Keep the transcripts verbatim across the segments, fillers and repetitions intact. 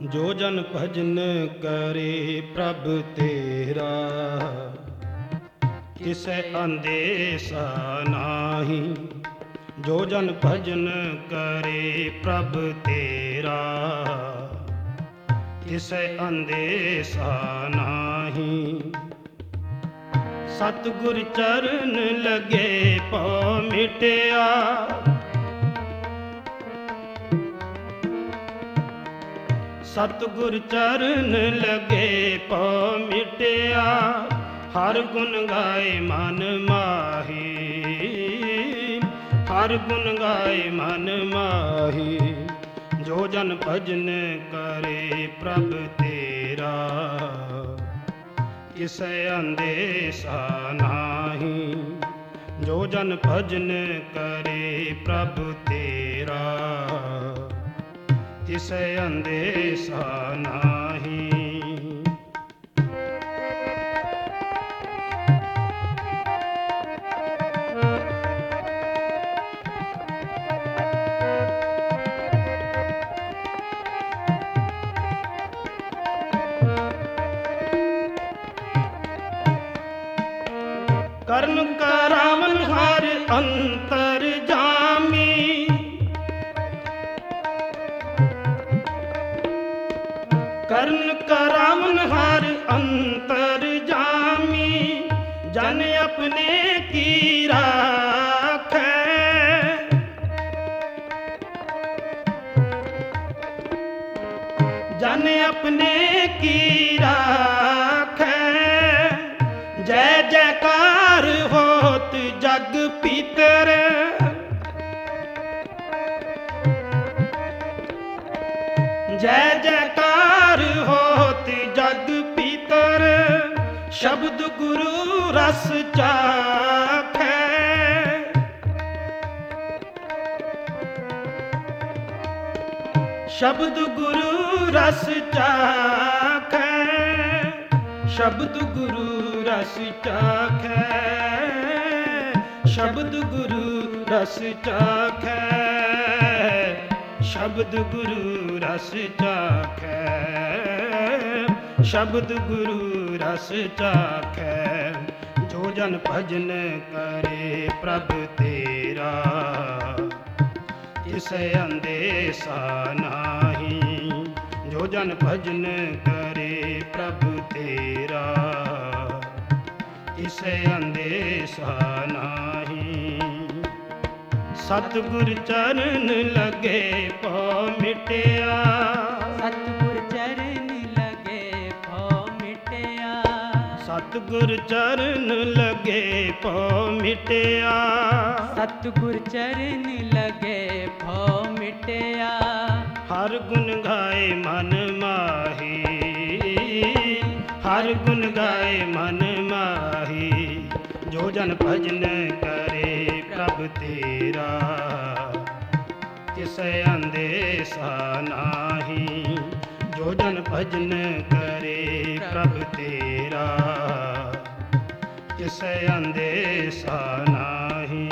ਜੋ ਜਨ ਭਜਨ ਕਰੇ ਪ੍ਰਭ ਤੇਰਾ, ਤਿਸੈ ਅੰਦੇਸਾ ਨਾਹੀ। ਜੋ ਜਨ ਭਜਨ ਕਰੇ ਪ੍ਰਭ ਤੇਰਾ, ਤਿਸੈ ਅੰਦੇਸਾ ਨਾਹੀ। ਸਤਿਗੁਰ ਚਰਨ ਲਗੇ ਪਉ ਮਿਟਿਆ, ਸਤਿਗੁਰ ਚਰਨ ਲਗੇ ਪਉ ਮਿਟਿਆ। ਹਰ ਗੁਣ ਗਾਏ ਮਨ ਮਾਹੀ, ਹਰ ਗੁਣ ਗਾਏ ਮਨ ਮਾਹੀ। ਜੋ ਜਨ ਭਜਨ ਕਰੇ ਪ੍ਰਭ ਤੇਰਾ, ਤਿਸੈ ਅੰਦੇਸਾ ਨਾਹੀ। ਜੋ ਜਨ ਭਜਨ ਕਰੇ ਪ੍ਰਭ ਤੇਰਾ, ਤਿਸੈ ਅੰਦੇਸਾ ਨਾਹੀ। ਕਰਨ ਕਰਾਵਨ ਹਰ ਅੰਤਰ ਜਾਮੀ, ਕਰਨ ਕਰਾਵਨ ਹਰ ਅੰਤਰ ਜਾਮੀ। ਜਨ ਆਪਣੇ ਕੀ ਰਾਖੈ, ਜਨ ਆਪਣੇ ਕੀ ਰਾਖੈ। ਜੈ ਜੈਕਾਰ ਹੋਤ ਜਗ ਭੀਤਰ, ਜੈ ਜੈਕਾਰ ਹੋਤ ਜਗ ਭੀਤਰ। ਸ਼ਬਦ ਗੁਰੂ ਰਸ ਚਾਖੈ, ਸ਼ਬਦ ਗੁਰੂ ਰਸ ਚਾਖੈ। ਸ਼ਬਦ ਗੁਰੂ ਰਸ ਚਾਖੈ, ਸ਼ਬਦ ਗੁਰੂ ਰਸ ਚਾਖੈ। ਸ਼ਬਦ ਗੁਰੂ ਰਸ ਚਾਖੈ, ਸ਼ਬਦ ਗੁਰੂ ਰਸ ਚਾਖੈ। ਜੋ ਜਨ ਭਜਨ ਕਰੇ ਪ੍ਰਭ ਤੇਰਾ, ਤਿਸੈ ਅੰਦੇਸਾ ਨਾਹੀ। ਜੋ ਜਨ ਭਜਨ ਕਰੇ ਪ੍ਰਭ ਤੇਰਾ, ਤਿਸੈ ਅੰਦੇਸਾ ਨਾਹੀ। ਸਤਿਗੁਰ ਚਰਨ ਲਗੇ ਪਉ ਮਿਟਿਆ, ਸਤਿਗੁਰ ਚਰਨ ਲਗੇ ਪਉ ਮਿਟਿਆ। ਸਤਿਗੁਰ ਚਰਨ ਲਗੇ ਪਉ ਮਿਟਿਆ। ਸਤਿਗੁਰ ਚਰਨ ਲਗੇ ਪਉ ਮਿਟਿਆ। ਹਰ ਗੁਣ ਗਾਏ ਮਨ ਮਾਹੀ, ਹਰ ਗੁਣ ਗਾਏ ਮਨ ਮਾਹੀ। ਜੋ ਜਨ ਭਜਨ ਕਰੇ ਪ੍ਰਭ ਤੇਰਾ, ਤਿਸੈ ਅੰਦੇਸਾ ਨਾਹੀ। ਜੋ ਜਨ ਭਜਨ ਕਰੇ ਪ੍ਰਭ ਤੇਰਾ, ਤਿਸੈ ਅੰਦੇਸਾ ਨਾਹੀ।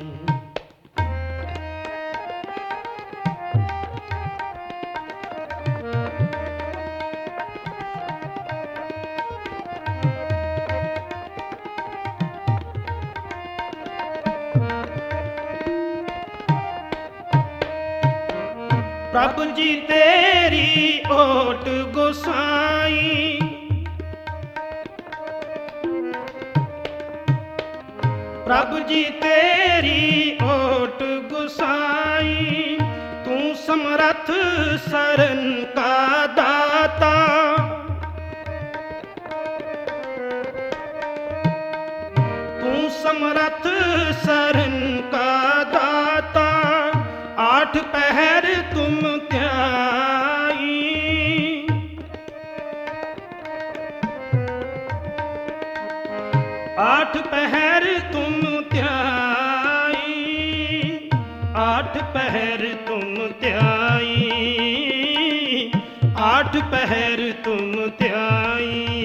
ਪ੍ਰਭ ਜੀ ਤੇਰੀ ਓਟ ਗੋਸਾਈ, ਪ੍ਰਭ ਜੀ ਤੇਰੀ ਓਟ ਗੋਸਾਈ। ਤੂੰ ਸਮਰੱਥ ਸਰਨ ਕਾ ਦਾਤਾ, ਤੂੰ ਸਮਰੱਥ ਸਰਨ ਕਾ ਦਾਤਾ। ਆਠ ਪਹਿਰ ਤੁਮ ਧਿਆਈ, ਆਠ ਪਹਿਰ ਤੁਮ ਧਿਆਈ। ਆਠ ਪਹਿਰ ਤੁਮ ਧਿਆਈ, ਆਠ ਪਹਿਰ ਤੁਮ ਧਿਆਈ।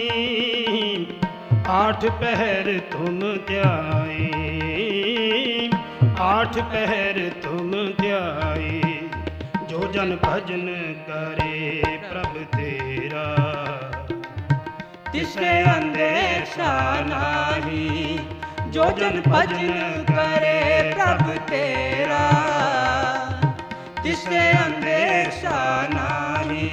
ਆਠ ਪਹਿਰ ਤੁਮ ਧਿਆਈ, ਆਠ ਪਹਿਰ ਤੁਮ ਧਿਆਈ। ਜੋ ਜਨ ਭਜਨ ਕਰੇ ਪ੍ਰਭ ਤੇਰਾ ਤਿਸੈ ਅੰਦੇਸ਼ਾ ਨਾਹੀ, ਜੋ ਜਨ ਭਜਨ ਕਰੇ ਪ੍ਰਭ ਤੇਰਾ ਤਿਸੈ ਅੰਦੇਸ਼ਾ ਨਾਹੀ।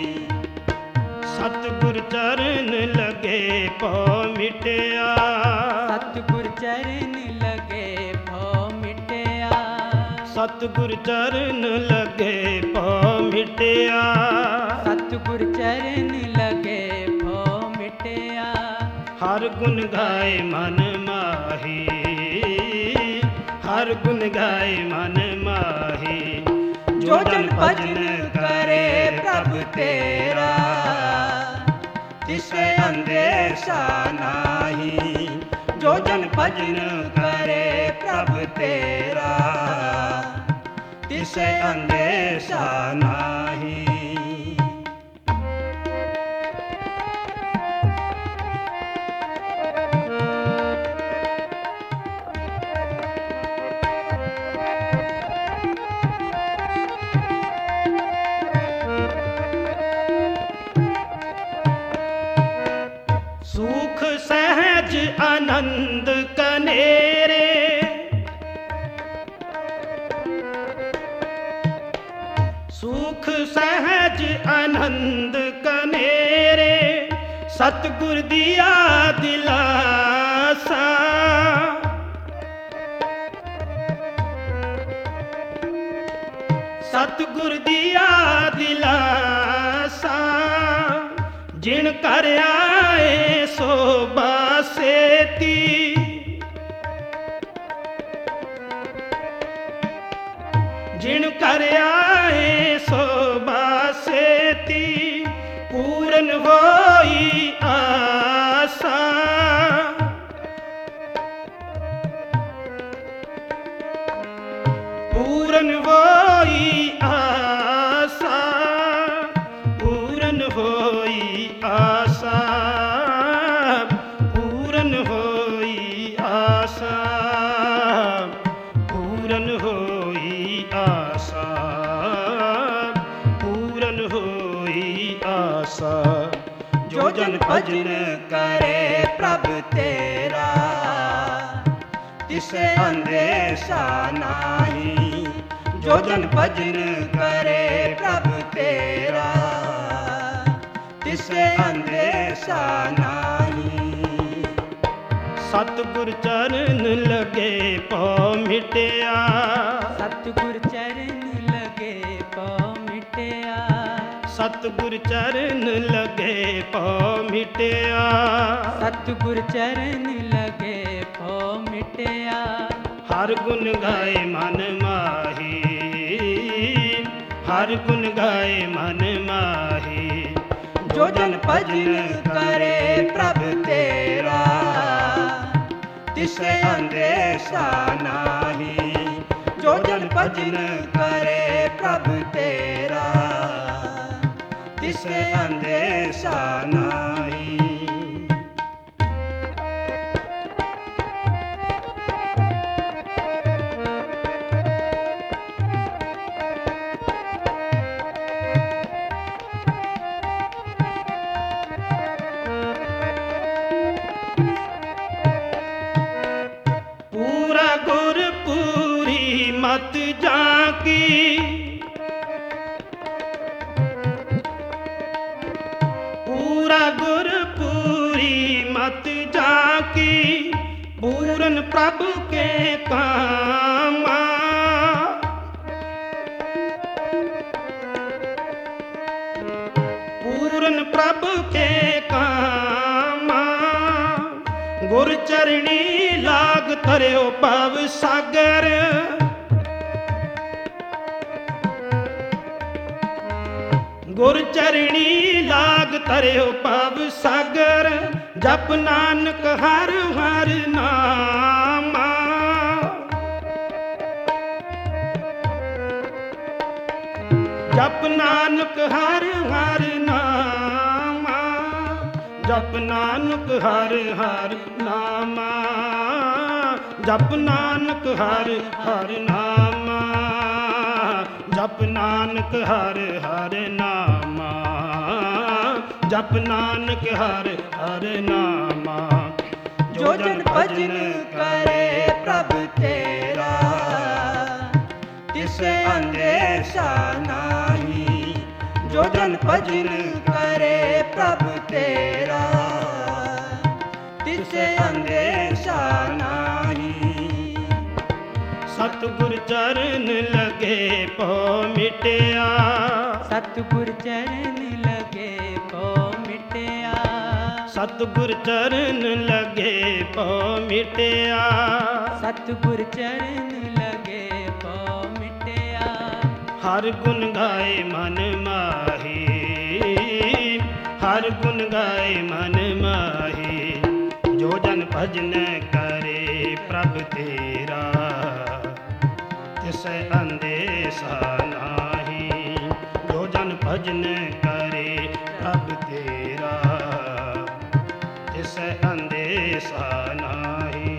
ਸਤਿਗੁਰ ਚਰਨ ਲਗੇ ਪਉ ਮਿਟਿਆ, ਸਤਿਗੁਰ ਚਰਨ ਲਗੇ ਭਉ ਮਿਟਿਆ, ਸਤਿਗੁਰ ਚਰਨ ਲਗੇ ਪਉ ਮਿਟਿਆ, ਸਤਿਗੁਰ ਚਰਨ ਲਗੇ ਭਉ ਮਿਟਿਆ। ਹਰ ਗੁਣ ਗਾਏ ਮਨ ਮਾਹੀ, ਹਰ ਗੁਣ ਗਾਏ ਮਨ ਮਾਹੀ, ਜੋ ਜਨ ਭਜਨ ਕਰੇ ਪ੍ਰਭ ਤੇਰਾ ਤਿਸੈ ਅੰਦੇਸ਼ਾ ਨਾਹੀ, ਜੋ ਜਨ ਭਜਨ ਕਰੇ ਪ੍ਰਭ ਤੇਰਾ ਤਿਸੈ ਅੰਦੇਸ਼ਾ ਨਾਹੀ। ਸੁਖ ਸਹਿਜ ਆਨੰਦ ਕਨੇਰੇ, ਸੁਖ ਸਹਿਜ ਆਨੰਦ ਕਨੇਰੇ, ਸਤਿਗੁਰ ਦੀਆ ਦਿਲਾਸਾ, ਸਤਿਗੁਰ ਦੀਆ ਦਿਲਾਸਾ, ਜਿਨ ਕਰ ਆਏ ਸੋ ਬਾਸੇਤੀ, ਜਿਨ ਕਰ ਆਏ ਸੋ ਬਾਸੇਤੀ, ਪੂਰਨ ਹੋਈ ਆਸਾ, ਪੂਰਨ ਹੋਈ ਆਸਾ, ਪੂਰਨ ਹੋਈ ਆਸਾ, ਪੂਰਨ ਹੋਈ ਆਸਾ, ਪੂਰਨ ਹੋਈ ਆਸਾ, ਪੂਰਨ ਹੋਈ ਆਸਾ। ਜੋ ਜਨ ਭਜਨ ਕਰੇ ਪ੍ਰਭ ਤੇਰਾ ਤਿਸੈ ਅੰਦੇਸ਼ਾ ਨਾਹੀ, ਜੋ ਜਨ ਭਜਨ ਕਰੇ ਪ੍ਰਭ ਤੇਰਾ ਤਿਸੈ ਅੰਦੇਸ਼ਾ ਨਾਹੀ। ਸਤਿਗੁਰ ਚਰਨ ਲਗੇ ਪਉ ਮਿਟਿਆ, ਸਤਿਗੁਰ ਚਰਨ ਲਗੇ ਪਉ ਮਿਟਿਆ, ਸਤਿਗੁਰ ਚਰਨ ਲਗੇ ਪਉ ਮਿਟਿਆ, ਸਤਿਗੁਰ ਚਰਨ ਲਗੇ ਪਉ ਮਿਟਿਆ। ਹਰ ਗੁਣ ਗਾਏ ਮਨ ਮਾਹੀ, ਹਰ ਗੁਣ ਗਾਏ ਮਨ ਮਾਹੀ, ਜੋ ਜਨ ਭਜਨ ਕਰੇ ਪ੍ਰਭ ਤੇਰਾ ਤਿਸੈ ਅੰਦੇਸ਼ਾ ਨਾਹੀ, ਜੋ ਜਨ ਭਜਨ ਕਰੇ ਪ੍ਰਭ ਤੇਰਾ ਤਿਸੈ ਅੰਦੇਸ਼ਾ ਨਾਹੀ। ਪੂਰਾ ਗੁਰ ਪੂਰੀ ਮਤ ਜਾਂਕੀ, ਪੂਰਾ ਗੁਰ ਪੂਰੀ ਮਤ ਜਾਂਕੀ, ਪੂਰਨ ਪ੍ਰਭ ਕੇ ਕਾਮਾ, ਪੂਰਨ ਪ੍ਰਭ ਕੇ ਕਾਮਾ, ਗੁਰ ਚਰਣੀ ਲਾਗ ਧਰਿਓ ਭਵ ਸਾਗਰ, ਗੁਰ ਚਰਣੀ ਲਾਗ ਧਰਿਓ ਭਵ ਸਾਗਰ, ਜਪ ਨਾਨਕ ਹਰ ਹਰ ਨਾਮਾ, ਜਪ ਨਾਨਕ ਹਰ ਹਰ ਨਾਮਾ, ਜਪ ਨਾਨਕ ਹਰ ਹਰ ਨਾਮਾ, ਜਪ ਨਾਨਕ ਹਰ ਹਰ ਨਾਮਾ, ਜਪ ਨਾਨਕ ਹਰ ਹਰ ਨਾਮਾ, ਜਪ ਨਾਨਕ ਹਰ ਹਰ ਨਾਮਾ। ਜੋ ਜਨ ਭਜਨ ਕਰੇ ਪ੍ਰਭ ਤੇਰਾ, ਤਿਸ ਅੰਦੇਸ਼ਾ ਨਾਹੀ। ਜੋ ਜਨ ਭਜਨ ਕਰੇ ਪ੍ਰਭ ਤੇਰਾ, ਤਿਸ ਅੰਦੇਸ਼ਾ ਨਾਹੀ। ਸਤਿਗੁਰ ਚਰਨ ਲਗੇ ਪਉ ਮਿਟਿਆ, ਸਤਿਗੁਰ ਚਰਨ ਲਗੇ ਪਉ ਮਿਟਿਆ। ਸਤਿਗੁਰ ਚਰਨ ਲਗੇ ਪਉ ਮਿਟਿਆ। ਸਤਿਗੁਰ ਚਰਨ ਲਗੇ ਪਉ ਮਿਟਿਆ। ਹਰ ਗੁਣ ਗਾਏ ਮਨ ਮਾਹੀ, ਹਰ ਗੁਣ ਗਾਏ ਮਨ ਮਾਹੀ। ਜੋ ਜਨ ਭਜਨ ਕਰੇ ਪ੍ਰਭ ਤੇਰਾ, ਤਿਸ ਅੰਦੇਸ਼ਾ ਨਾਹੀ। ਜੋ ਜਨ ਭਜਨ ਕਰੇ ਪ੍ਰਭ ਤੇਰਾ, ਤਿਸ ਅੰਦੇਸ਼ਾ ਨਾਹੀ।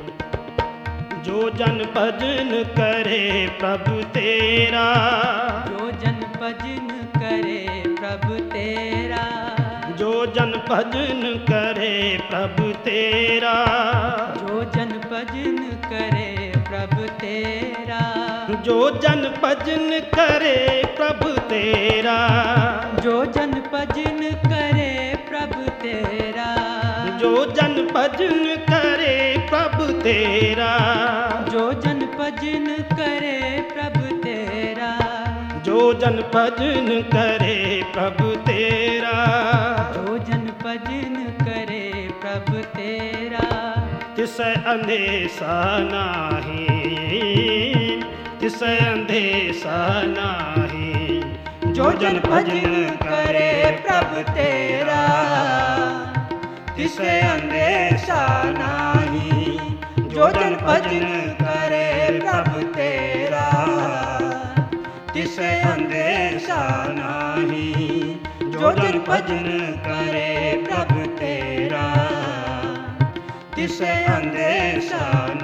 ਜੋ ਜਨ ਭਜਨ ਕਰੇ ਪ੍ਰਭ ਤੇਰਾ, ਜੋ ਜਨ ਭਜਨ ਕਰੇ ਪ੍ਰਭ ਤੇਰਾ। ਜੋ ਜਨ ਭਜਨ ਕਰੇ ਪ੍ਰਭ ਤੇਰਾ। ਜੋ ਜਨ ਭਜਨ ਕਰੇ ਪ੍ਰਭ ਤੇਰਾ। ਜੋ ਜਨ ਭਜਨ ਕਰੇ ਪ੍ਰਭ ਤੇਰਾ। ਜੋ ਜਨ ਭਜਨ ਕਰੇ ਪ੍ਰਭ ਤੇਰਾ। ਜੋ ਜਨ ਭਜਨ ਕਰੇ ਪ੍ਰਭ ਤੇਰਾ। ਜੋ ਜਨ ਭਜਨ ਕਰੇ ਪ੍ਰਭ ਤੇਰਾ। ਜੋ ਜਨ ਭਜਨ ਕਰੇ ਪ੍ਰਭ ਤੇਰਾ। ਜੋ ਜਨ ਭਜਨ ਕਰੇ ਪ੍ਰਭ ਤੇਰਾ। ਤਿਸ ਅੰਦੇਸ਼ਾ ਨਾਹੀ, ਤਿਸ ਅੰਦੇਸ਼ਾ ਨਾਹੀ। ਜੋ ਜਨ ਭਜਨ ਕਰੇ ਪ੍ਰਭ ਤੇਰਾ, ਤਿਸ ਅੰਦੇਸ਼ਾ ਨਾਹੀ। ਜੋ ਜਨ ਭਜਨ ਕਰੇ ਪ੍ਰਭ ਤੇਰਾ, ਤਿਸ ਅੰਦੇਸ਼ਾ ਨਾਹੀ। ਜੋ ਜਨ ਭਜਨ ਕਰੇ ਪ੍ਰਭ ਤੇਰਾ, ਤਿਸ ਅੰਦੇਸ਼ਾ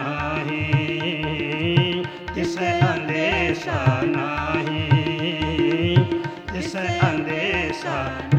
ਨਾਹੀ। ਤਿਸ ਅੰਦੇਸ਼ਾ ਨਾਹੀ। ਤਿਸ ਅੰਦੇਸ਼ਾ